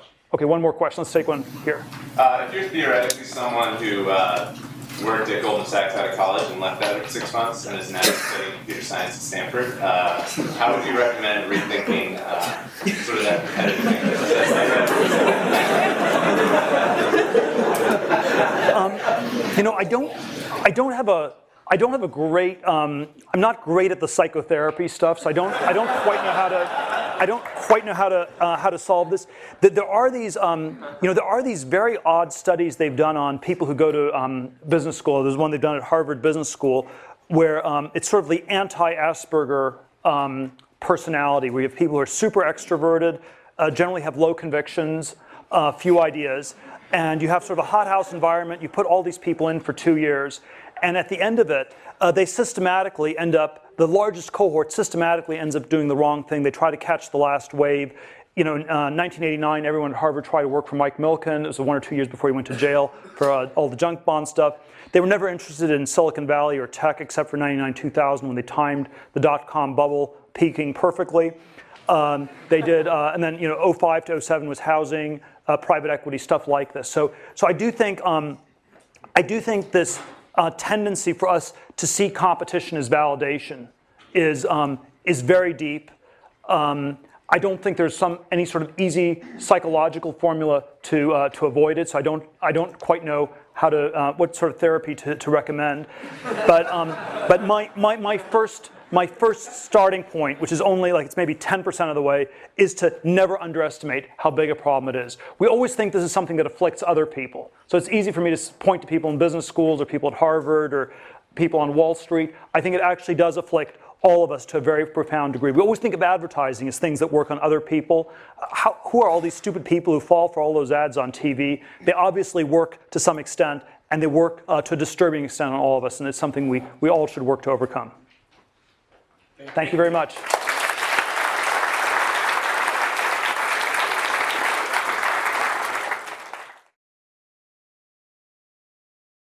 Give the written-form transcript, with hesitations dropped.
Okay, one more question. Let's take one here. If you're theoretically someone who worked at Goldman Sachs out of college and left after 6 months and is now studying computer science at Stanford, how would you recommend rethinking sort of that competitive I don't have a great. I'm not great at the psychotherapy stuff, so I don't quite know how to solve this. There are these very odd studies they've done on people who go to business school. There's one they've done at Harvard Business School where it's sort of the anti-Asperger personality, where you have people who are super extroverted, generally have low convictions, few ideas, and you have sort of a hothouse environment. You put all these people in for 2 years, and at the end of it, they systematically end up, the largest cohort systematically ends up doing the wrong thing. They try to catch the last wave. In 1989, everyone at Harvard tried to work for Mike Milken. It was 1 or 2 years before he went to jail for all the junk bond stuff. They were never interested in Silicon Valley or tech except for 99, 2000 when they timed the dot-com bubble peaking perfectly. They did, and then 05 to 07 was housing, private equity, stuff like this. So I do think this tendency for us to see competition as validation is very deep. I don't think there's any sort of easy psychological formula to avoid it. So I don't quite know how to what sort of therapy to recommend. But my first starting point, which is only it's maybe 10% of the way, is to never underestimate how big a problem it is. We always think this is something that afflicts other people. So it's easy for me to point to people in business schools or people at Harvard or people on Wall Street. I think it actually does afflict all of us to a very profound degree. We always think of advertising as things that work on other people. Who are all these stupid people who fall for all those ads on TV? They obviously work to some extent, and they work to a disturbing extent on all of us, and it's something we all should work to overcome. Thank you very much.